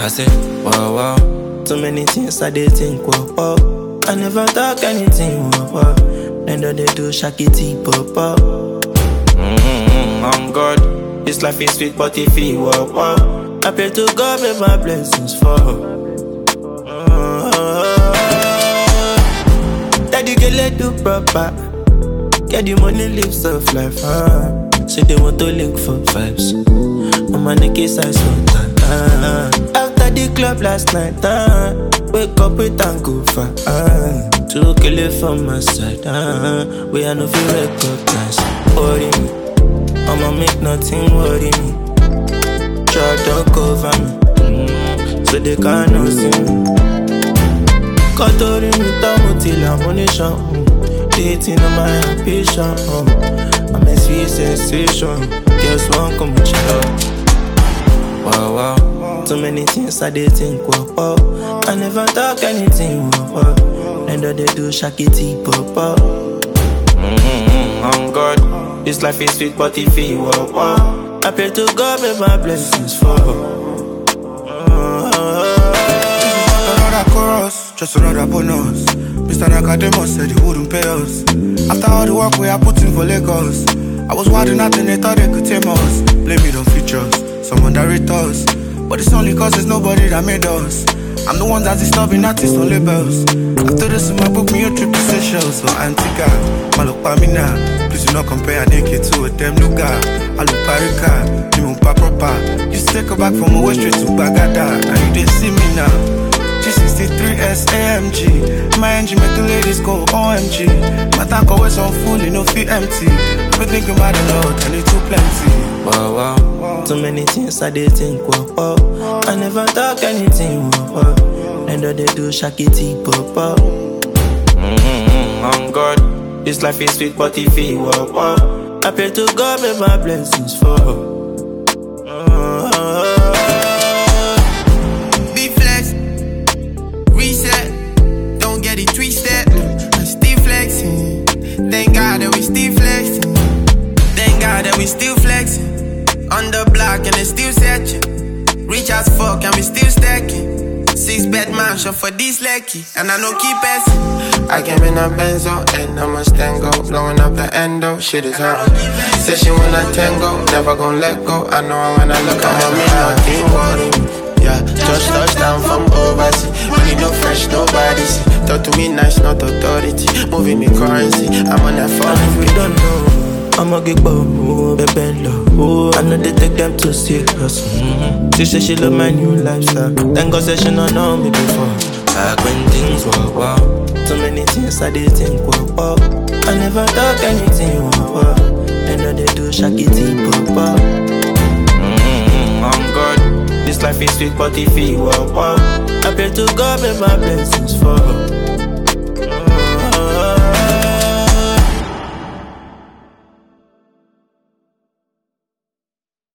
I say, wow, wow. Too many things I did think, wow, wow. I never talk anything, wow, wow. Then they do shakity, pop, pop. On God, this life is sweet, but if you wow, wow. I pray to God, make my blessings fall. Daddy, get let do proper. Get the money, live soft life, Say they want to link for vibes. On my neck is ice water, After the club last night, wake up with and go far, To kill it from my side, we are no feel recognize. Worry me, I'ma make nothing worry me. Try to cover me, so they cannot see me. Cut me down till I'm on the show. Dating on my ambition, I'm a sweet sensation. Guess one come with you. Wow, wow. Too many things I did think, wow, wow. I never talk anything, wow, wow. And they do shakity, pop, pop. On God, this life is sweet, but if you wow, wow. I pray to God, make my blessings fall. Another chorus, just another bonus. Mr. Nakademus said he wouldn't pay us. After all the work we are putting for Lagos, I was wilding out and they thought they could tame us. Blame it on features, someone that rate us. But it's only cause there's nobody that made us. I'm the one that's disturbing artists on labels. After this, in my book, me a trip to Seychelles. So Antigua, Malopamina. Please do not compare a naked to a damn luga. Aluparica, Limupa proper. Used to take her back from away straight to Bagada. Now you didn't see me now. G63S AMG. My engine make the ladies go OMG. My tank always on full, you know, feel empty. I've been thinking about a lot, and it's too plenty. Wow, wow. Too many things I did think, wow, wow. I never talk anything, wow, wow. And they do shakity, pop, pop. On God, this life is sweet, but if you wow, wow. I pray to God, make my blessings fall. Thank God that we still flexing. Thank God that we still flexing. On the block and they still searching. Rich as fuck and we still stacking. 6-bed mansion for this lucky. And I know keep passing. I came in a Benzo and I'm a Stango. Blowing up the endo, shit is hot. Said she wanna tango, never gon' let go. I know her when I look at her, me nothing worry me. Yeah, just touchdown from overseas. Money no fresh, nobody see. Talk to me nice, not authority. Moving me currency, I'm on that phone. And if you don't know, I'ma get bold, baby low. I know they take them too serious. She say she love my new lifestyle. Thank God say she don't know me before. Back when things were wow. Too many things I did think, wow, wow. I never talk anything, wow, wow. And they do shakity, pop, pop. On God, this life is sweet, but if you wow, wow. I pray to God, make my blessings fall.